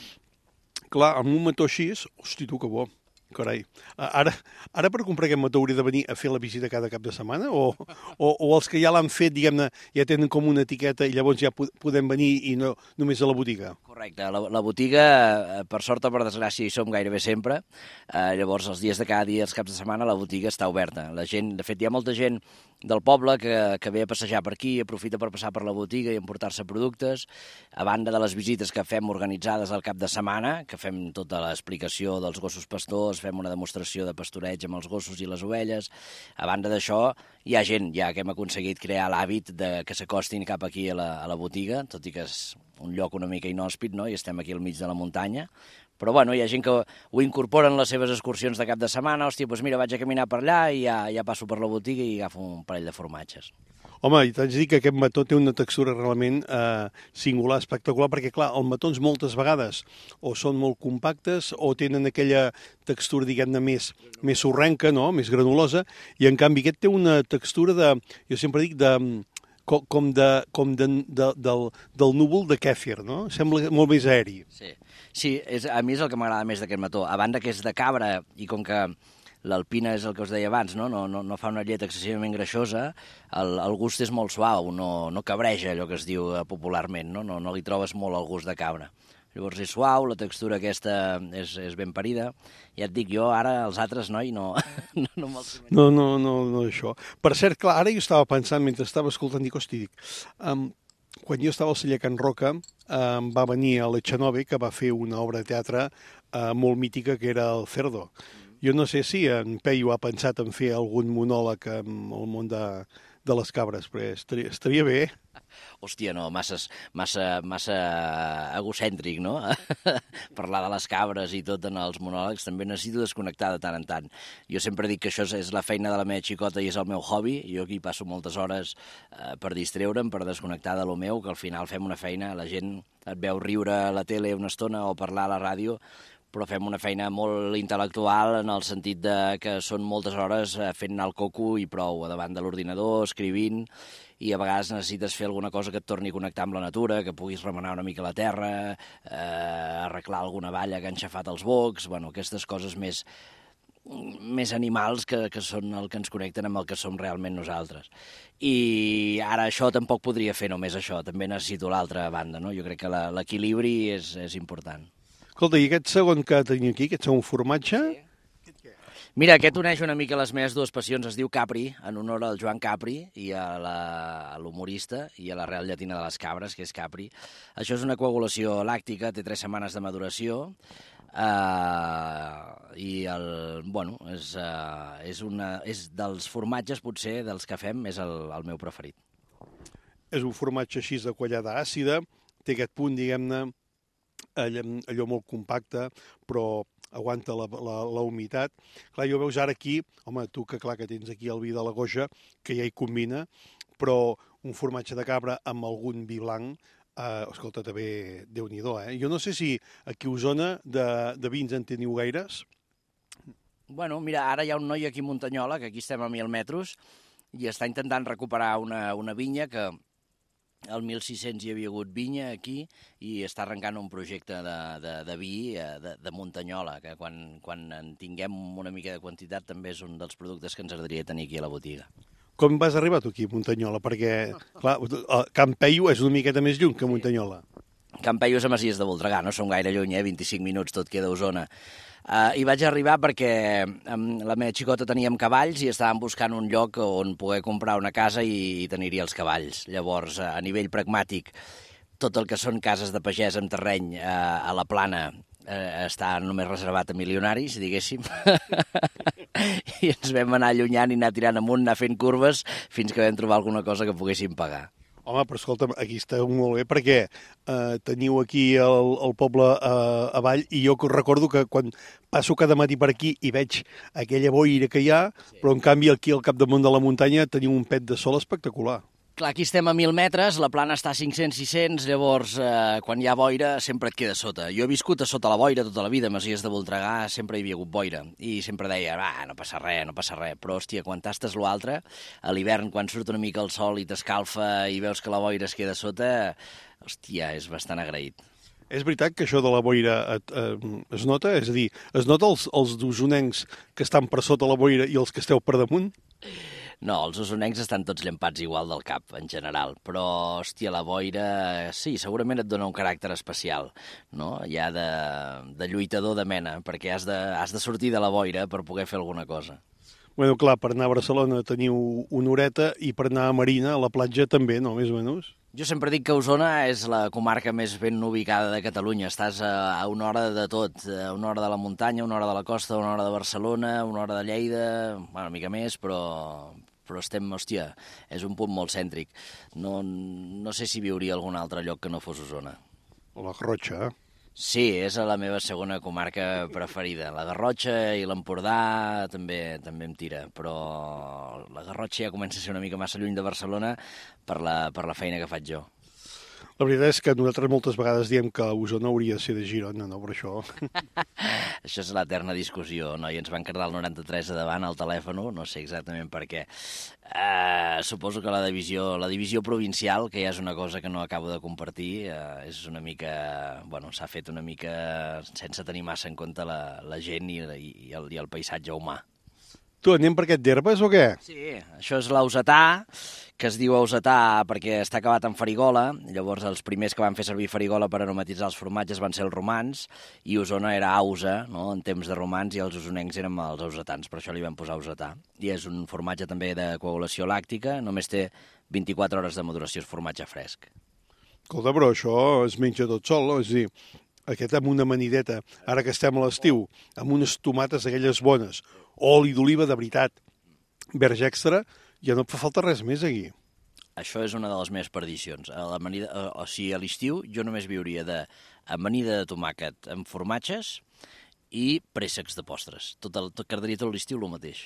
Clar, amb un mató així, hosti, tu, que bo. Carai. Ara per comprar aquest mató hauria de venir a fer la visita cada cap de setmana? O els que ja l'han fet, diguem-ne, ja tenen com una etiqueta i llavors ja podem venir i no només a la botiga? Correcte. La botiga, per sort o per desgràcia, hi som gairebé sempre. Llavors, els dies de cada dia, els caps de setmana, la botiga està oberta. La gent, de fet, hi ha molta gent del poble que ve a passejar per aquí, aprofita per passar per la botiga i emportar-se productes, a banda de les visites que fem organitzades al cap de setmana, que fem tota l'explicació dels gossos pastors, fem una demostració de pastoreig amb els gossos i les ovelles. A banda d'això, hi ha gent ja que hem aconseguit crear l'hàbit que s'acostin cap aquí a la botiga, tot i que lloc una mica inhòspit, no? I estem aquí al mig de la muntanya. Però bueno, hi ha gent que ho incorporen en les seves excursions de cap de setmana. Hòstia, doncs mira, vaig a caminar per allà i ja passo per la botiga i agafo un parell de formatges. Home, i t'haig de dir que aquest mató té una textura realment singular, espectacular, perquè, clar, els matons moltes vegades o són molt compactes o tenen aquella textura, diguem-ne, més sorrenca, no?, més granulosa, i en canvi aquest té una textura de, jo sempre dic, com del núvol de kèfir, no? Sembla molt més aeri. Sí, a mi és el que m'agrada més d'aquest mató. A banda que és de cabra i com que l'alpina és el que us deia abans, no fa una llet excessivament greixosa, el gust és molt suau, no cabreja, allò que es diu popularment, no li trobes molt el gust de cabra. Llavors és suau, la textura aquesta és ben parida. Ja et dic, jo ara els altres, noi, no me'ls imagino. No, això. Per cert, clar, ara jo estava pensant, mentre estava escoltant, quan jo estava al celler Can Roca, va venir a l'Echanove, que va fer una obra de teatre molt mítica, que era el Cerdo. Jo no sé si en Peyu ha pensat en fer algun monòleg amb el món de les cabres, però estaria bé. Hòstia, no, massa egocèntric, no? Parlar de les cabres i tot en els monòlegs, també necessito desconnectar de tant en tant. Jo sempre dic que això és la feina de la meva xicota i és el meu hobby. Jo aquí passo moltes hores per distreure'm, per desconnectar de lo meu, que al final fem una feina, la gent et veu riure a la tele una estona o parlar a la ràdio, però fem una feina molt intel·lectual en el sentit que són moltes hores fent anar el coco i prou, davant de l'ordinador, escrivint, i a vegades necessites fer alguna cosa que et torni a connectar amb la natura, que puguis remenar una mica la terra, arreglar alguna valla que ha enxafat els bocs, bueno, aquestes coses més animals que són el que ens connecten amb el que som realment nosaltres. I ara això tampoc podria fer només això, també necessito l'altra banda, no? Jo crec que l'equilibri és important. Escolta, i aquest segon que tenim aquí, aquest segon formatge... Sí. Mira, aquest uneix una mica les meves dues passions, es diu Capri, en honor al Joan Capri i a l'humorista i a la Real Llatina de les Cabres, que és Capri. Això és una coagulació làctica, té 3 setmanes de maduració, i és dels formatges, potser, dels que fem, és el meu preferit. És un formatge així de quallada àcida, té aquest punt, diguem-ne, allò molt compacte, però aguanta la humitat. Clar, jo veus ara aquí, home, tu que clar que tens aquí el vi de la Goja, que ja hi combina, però un formatge de cabra amb algun vi blanc, escolta, també Déu-n'hi-do, Jo no sé si aquí a Osona de vins en teniu gaires. Bueno, mira, ara hi ha un noi aquí a Muntanyola, que aquí estem a 1.000 metres, i està intentant recuperar una vinya que al 1600 hi havia hagut vinya aquí i està arrencant un projecte de vi de Muntanyola, que quan en tinguem una mica de quantitat també és un dels productes que ens agradaria tenir aquí a la botiga. Com vas arribar tu aquí a Muntanyola? Perquè, clar, Can Peyu és una miqueta més lluny que Muntanyola. Can Peyu és a Masies de Voltregà, no som gaire lluny, 25 minuts tot queda a Osona. I vaig arribar perquè amb la meva xicota teníem cavalls i estàvem buscant un lloc on poder comprar una casa i tenir-hi els cavalls. Llavors, a nivell pragmàtic, tot el que són cases de pagès amb terreny a la Plana està només reservat a milionaris, diguéssim. I ens vam anar allunyant i anar tirant amunt, anar fent curves, fins que vam trobar alguna cosa que poguéssim pagar. Home, però escolta'm, aquí esteu molt bé perquè teniu aquí el poble avall i jo recordo que quan passo cada matí per aquí i veig aquella boira que hi ha, però en canvi aquí al capdamunt de la muntanya teniu un pet de sol espectacular. Clar, aquí estem a 1.000 metres, la plana està a 500-600, llavors quan hi ha boira sempre et queda sota. Jo he viscut a sota la boira tota la vida, a Masies de Voltregà sempre hi havia hagut boira, i sempre deia, no passa res, però hòstia, quan tastes l'altre, a l'hivern quan surt una mica el sol i t'escalfa i veus que la boira es queda sota, hòstia, és bastant agraït. És veritat que això de la boira es nota? És a dir, es nota els osonencs que estan per sota la boira i els que esteu per damunt? No, els osonencs estan tots llampats igual del cap, en general, però, hòstia, la boira, sí, segurament et dona un caràcter especial, no? Ja de lluitador de mena, perquè has de sortir de la boira per poder fer alguna cosa. Bueno, clar, per anar a Barcelona teniu una horeta i per anar a Marina, a la platja també, no? Més o menys. Jo sempre dic que Osona és la comarca més ben ubicada de Catalunya. Estàs a una hora de tot, una hora de la muntanya, una hora de la costa, una hora de Barcelona, una hora de Lleida, bueno, una mica més, però estem, hòstia, és un punt molt cèntric. No sé si viuria a algun altre lloc que no fos Osona. La Garrotxa, Sí, és la meva segona comarca preferida. La Garrotxa i l'Empordà també em tira, però la Garrotxa ja comença a ser una mica massa lluny de Barcelona per la feina que faig jo. La veritat és que nosaltres moltes vegades diem que Osona hauria de ser de Girona, no? Per això... Això és l'eterna discussió, no? I ens van quedar el 93 a davant al telèfon, no sé exactament per què. Suposo que la divisió provincial, que ja és una cosa que no acabo de compartir, és una mica... Bueno, s'ha fet una mica sense tenir massa en compte la gent i el paisatge humà. Tu, anem per aquest d'herbes o què? Sí, això és l'ausetà, que es diu ausetà perquè està acabat en farigola. Llavors, els primers que van fer servir farigola per aromatitzar els formatges van ser els romans, i Osona era ausa, no?, en temps de romans, i els osonencs érem els ausetans, per això li van posar ausetà. I és un formatge també de coagulació làctica, només té 24 hores de maduració, és formatge fresc. Escolta, però això es menja tot sol, no? És a dir, aquest amb una amanideta, ara que estem a l'estiu, amb unes tomates d'aquelles bones, oli d'oliva de veritat, verge extra, ja no et fa falta res més aquí. Això és una de les meves perdicions. A l'estiu jo només viuria d'amanida de tomàquet amb formatges i préssecs de postres. Quedaria tot l'estiu el mateix.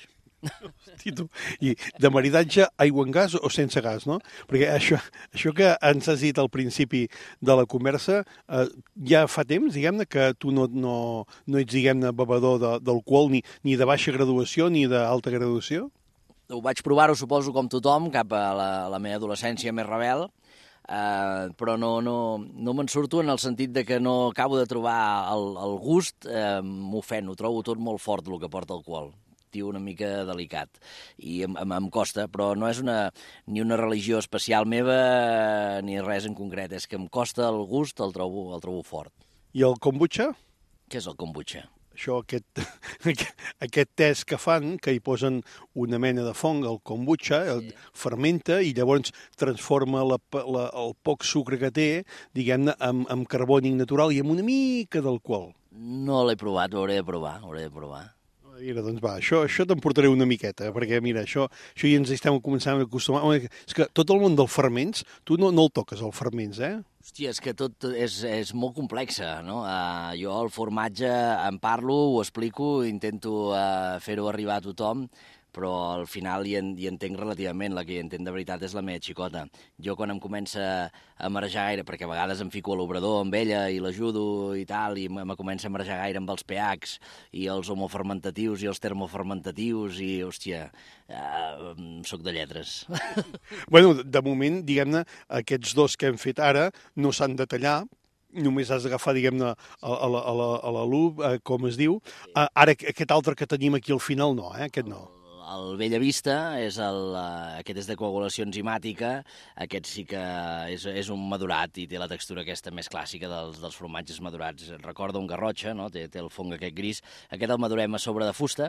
I de maridatge, aigua en gas o sense gas, no? Perquè això que ens has dit al principi de la conversa, ja fa temps, diguem-ne, que tu no ets, diguem-ne, bevedor d'alcohol ni de baixa graduació ni d'alta graduació? Ho vaig provar-ho, suposo, com tothom, cap a la meva adolescència més rebel, però no me'n surto en el sentit de que no acabo de trobar el gust, m'ofèn, ho trobo tot molt fort, el que porta alcohol. Una mica delicat, i em costa, però no és ni una religió especial meva ni res en concret, és que em costa el gust, el trobo fort. I el kombucha? Què és el kombucha? Això, aquest test que fan, que hi posen una mena de fong, el kombucha, fermenta i llavors transforma el poc sucre que té, diguem-ne, amb carbònic natural i amb una mica d'alcohol. No l'he provat, ho hauré de provar. Mira, doncs va, això te'n portaré una miqueta, perquè mira, això ja ens estem començant a acostumar. És que tot el món dels ferments, tu no el toques, els ferments, eh? Hòstia, és que tot és molt complex, no? Jo el formatge en parlo, ho explico, intento fer-ho arribar a tothom, però al final hi entenc relativament. La que hi entén de veritat és la meva xicota. Jo quan em comença a marejar gaire, perquè a vegades em fico a l'obrador amb ella i l'ajudo i tal, i me comença a marejar gaire amb els pHs i els homofermentatius i els termofermentatius i, hòstia, soc de lletres. Bueno, de moment, diguem-ne, aquests dos que hem fet ara no s'han de tallar, només has d'agafar, diguem-ne, a la lup, com es diu. Ara, aquest altre que tenim aquí al final, no, aquest no. El Bellavista, aquest és de coagulació enzimàtica, aquest sí que és un madurat i té la textura aquesta més clàssica dels formatges madurats. Recorda un Garrotxa, no? Té el fong aquest gris. Aquest el madurem a sobre de fusta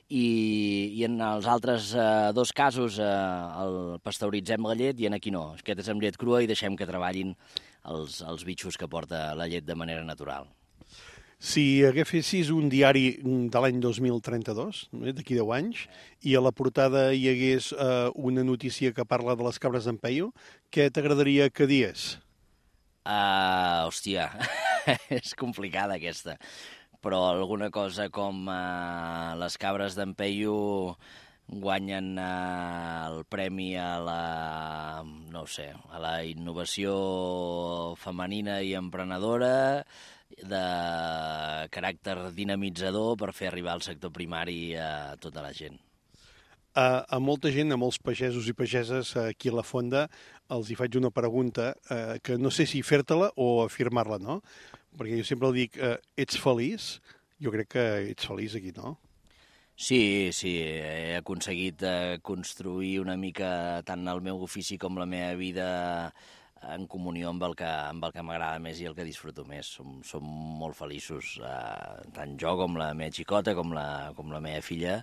i en els altres dos casos el pasteuritzem la llet i en aquí no. Aquest és amb llet crua i deixem que treballin els bitxos que porta la llet de manera natural. Si agafessis un diari de l'any 2032, d'aquí 10 anys, i a la portada hi hagués una notícia que parla de les cabres d'en Peyu, què t'agradaria que dies? Hòstia, és complicada aquesta. Però alguna cosa com les cabres d'en Peyu guanyen el premi a la innovació femenina i emprenedora, de caràcter dinamitzador per fer arribar al sector primari a tota la gent. A molta gent, a molts pagesos i pageses aquí a la Fonda, els hi faig una pregunta que no sé si fer-te-la o afirmar-la, no? Perquè jo sempre dic, ets feliç? Jo crec que ets feliç aquí, no? Sí, he aconseguit construir una mica tant el meu ofici com la meva vida en comunió amb el que m'agrada més i el que disfruto més. Som molt feliços, tant jo com la meva xicota, com la meva filla,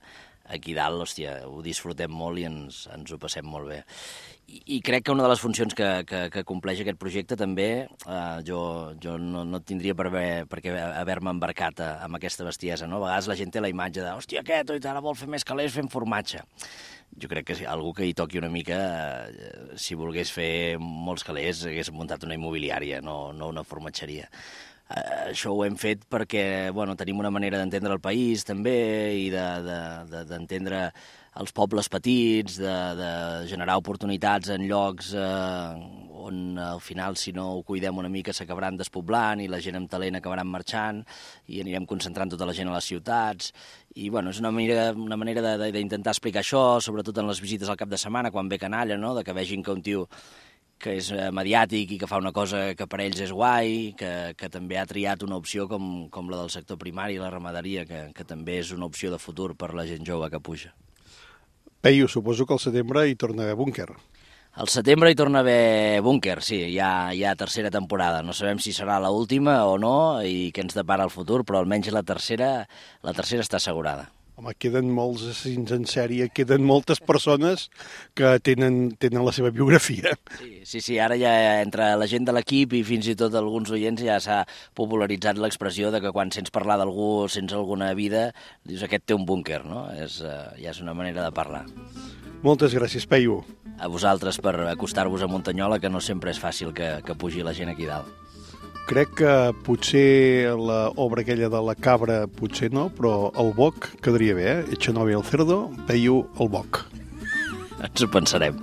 aquí dalt, hòstia, ho disfrutem molt i ens ho passem molt bé. I crec que una de les funcions que compleix aquest projecte també, jo no tindria per què haver-me embarcat amb aquesta bestiesa, no? A vegades la gent té la imatge de hòstia, aquest, ara vol fer més calés fent formatge. Jo crec que algú que hi toqui una mica, si volgués fer molts calés, hagués muntat una immobiliària, no una formatgeria. Això ho hem fet perquè tenim una manera d'entendre el país també i d'entendre els pobles petits, de generar oportunitats en llocs on al final, si no ho cuidem una mica, s'acabaran despoblant i la gent amb talent acabaran marxant i anirem concentrant tota la gent a les ciutats. I és una manera d'intentar explicar això, sobretot en les visites al cap de setmana, quan ve canalla, no? De que vegin que un tio que és mediàtic i que fa una cosa que per ells és guai, que també ha triat una opció com la del sector primari i la ramaderia, que també és una opció de futur per la gent jove que puja. Peyu, suposo que al setembre hi torna a haver búnquer. Al setembre hi torna a haver búnquer, sí, hi ha tercera temporada. No sabem si serà l'última o no i què ens depara el futur, però almenys la tercera està assegurada. Home, queden molts assassins en sèrie, queden moltes persones que tenen la seva biografia. Sí, ara ja entre la gent de l'equip i fins i tot alguns oients ja s'ha popularitzat l'expressió de que quan sents parlar d'algú sense alguna vida, dius aquest té un búnquer, no? Ja és una manera de parlar. Moltes gràcies, Peyu. A vosaltres per acostar-vos a Muntanyola, que no sempre és fàcil que pugi la gent aquí dalt. Crec que potser l'obra aquella de la cabra, potser no, però el boc quedaria bé, Echenovi el cerdo, Peyu el boc. Ens ho pensarem.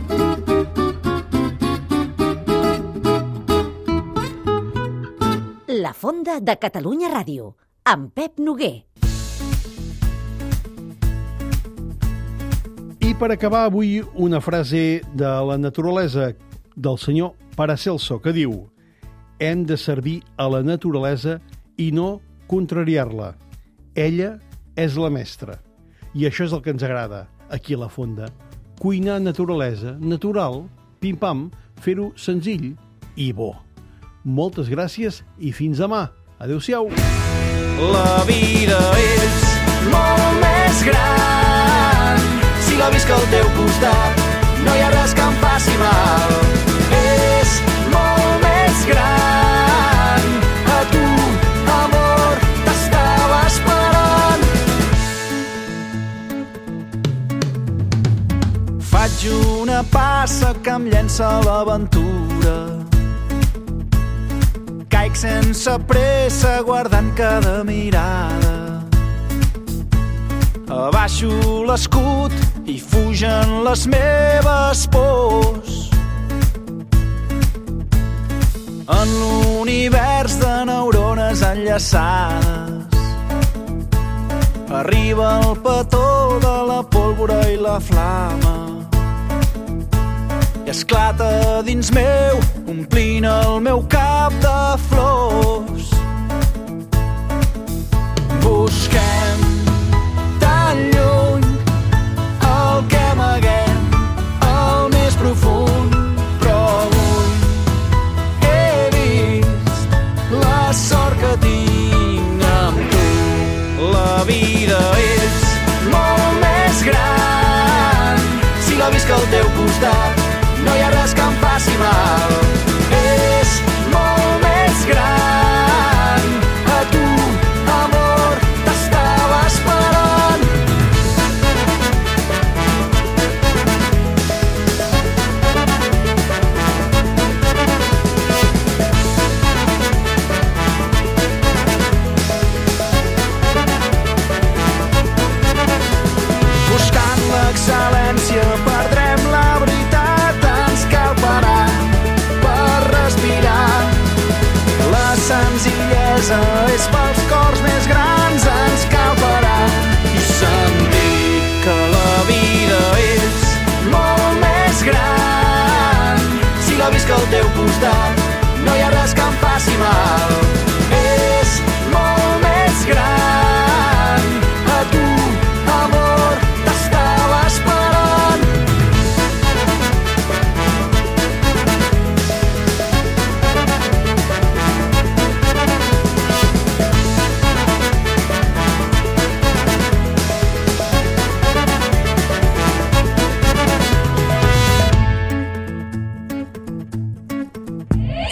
La Fonda de Catalunya Ràdio, amb Pep Noguer. I per acabar avui una frase de la naturalesa del senyor Paracelso que diu: hem de servir a la naturalesa i no contrariar-la. Ella és la mestra. I això és el que ens agrada aquí a la Fonda. Cuinar naturalesa, natural, pim-pam, fer-ho senzill i bo. Moltes gràcies i fins demà. Adéu-siau. La vida és molt més gran si la visc al teu costat. No hi ha res que em faci mal. És molt més gran. A tu, amor, t'estava esperant. Faig una passa que em llença a l'aventura. Caic sense pressa guardant cada mirada. Abaixo l'escut i fugen les meves pors. En l'univers de neurones enllaçades arriba el petó de la pólvora i la flama i esclata dins meu, omplint el meu cap de flors. Busquem tan lluny el que amaguem al més profund, però avui he vist la sort que tinc amb tu. La vida és molt més gran si la visc al teu costat. No hi ha res que em faci mal. És molt més gran. A tu, amor, t'estava esperant. Buscant l'excel·lència perdrem la veritat. Senzillesa és pels cors més grans, ens cal parar i sentir que la vida és molt més gran. Si la visc al teu costat, no hi ha res que em faci mal. És molt més gran. A tu, amor, t'estava esperant.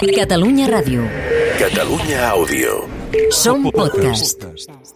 Catalunya Ràdio. Catalunya Àudio. Som podcast.